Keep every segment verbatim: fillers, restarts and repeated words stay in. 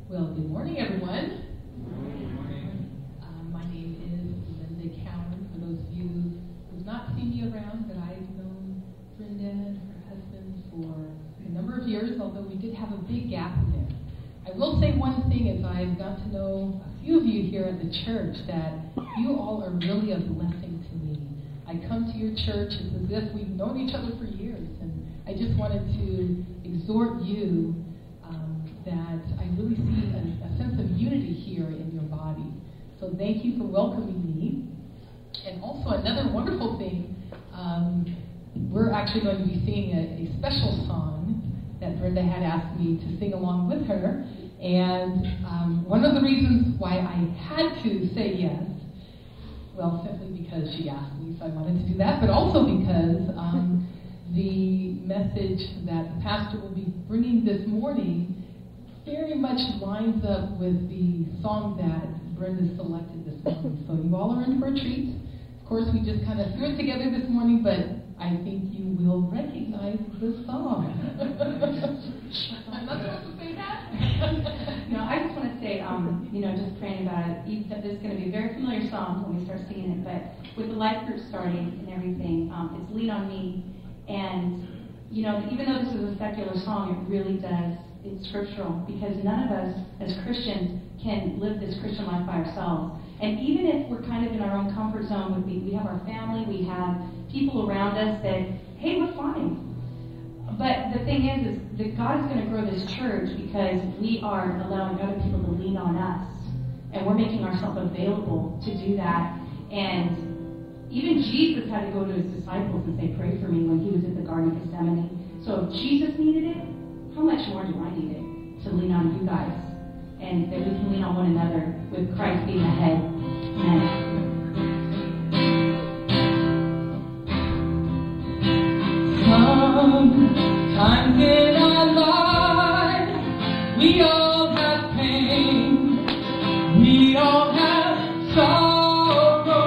Well, good morning, everyone. Good morning. Um, my name is Linda Cowan. For those of you who've not seen me around, but I've known Brenda and her husband for a number of years, although we did have a big gap in there. I will say one thing as I've got to know a few of you here at the church, that you all are really a blessing to me. I come to your church, it's as if we've known each other for years, and I just wanted to exhort you um, that I really see a, a sense of unity here in your body. So thank you for welcoming me. And also another wonderful thing, um, we're actually going to be singing a, a special song that Brenda had asked me to sing along with her. And um, one of the reasons why I had to say yes, well, simply because she asked me, so I wanted to do that, but also because um, the message that the pastor will be bringing this morning very much lines up with the song that Brenda selected this morning. So you all are in for a treat. Of course, we just kind of threw it together this morning, but I think you will recognize the song. I'm not supposed to say that? No, I just want to say, um, you know, just praying about it, you said this is going to be a very familiar song when we start singing it, but with the life group starting and everything, um, it's Lean on Me. And, you know, even though this is a secular song, it really does, it's scriptural, because none of us as Christians can live this Christian life by ourselves. And even if we're kind of in our own comfort zone, we, we have our family, we have people around us that, hey, we're fine. But the thing is, is that God is going to grow this church because we are allowing other people to lean on us. And we're making ourselves available to do that. And even Jesus had to go to his disciples and say, pray for me, when he was in the Garden of Gethsemane. So if Jesus needed it, how much more do I need it to lean on you guys? And that we can lean on one another with Christ being the head. Amen. Sometimes in our lives, we all have pain, we all have sorrow,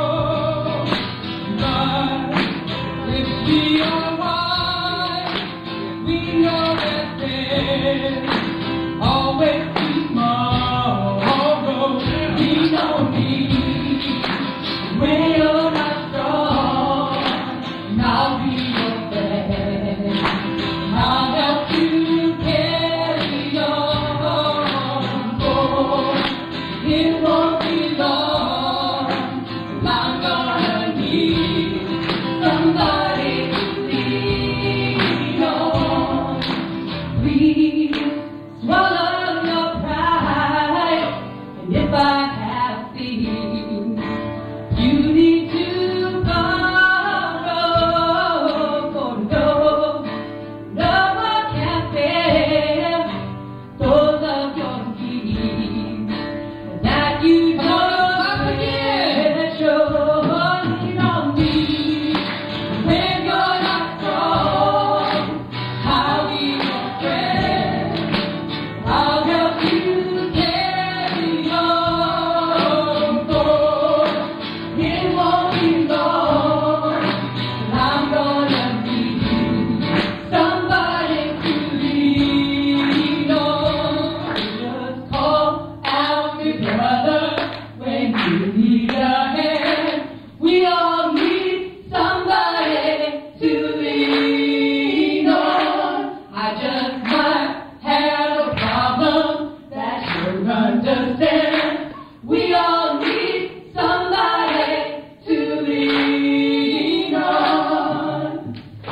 but if we are wise, we know that there's always tomorrow. We don't need when you're not strong, and I'll be your friend. I'll help you carry on, for it won't be long, and I'm gonna need somebody to lean on. Please swallow your pride, and if I have things you need to borrow, for no, no one can bear both of your needs that you don't forget. Sure, lean on me when you're not strong. I'll be your friend. I'll help you carry on, for it won't be long, and I'm gonna need somebody to lean on. Just call out your brother when you need a hand. We all need somebody to lean on. I just might have a problem that you'll understand. We all need somebody to lean on.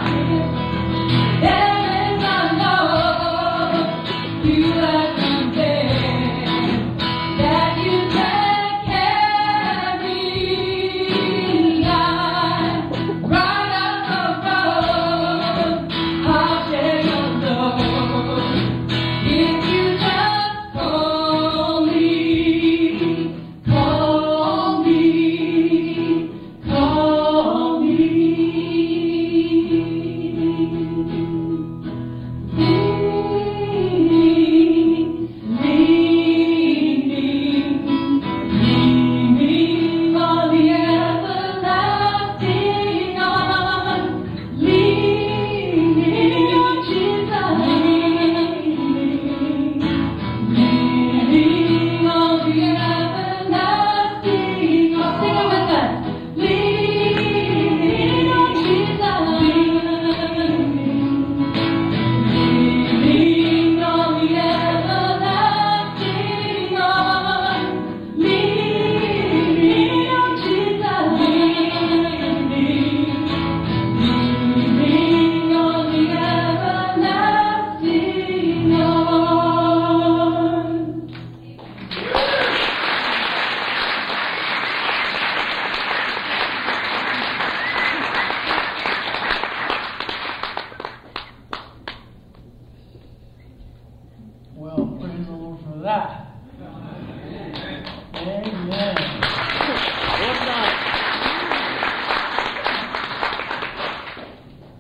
There is a love you have been there that you can carry. I'm right up the road. I'll share your load if you just call me. that.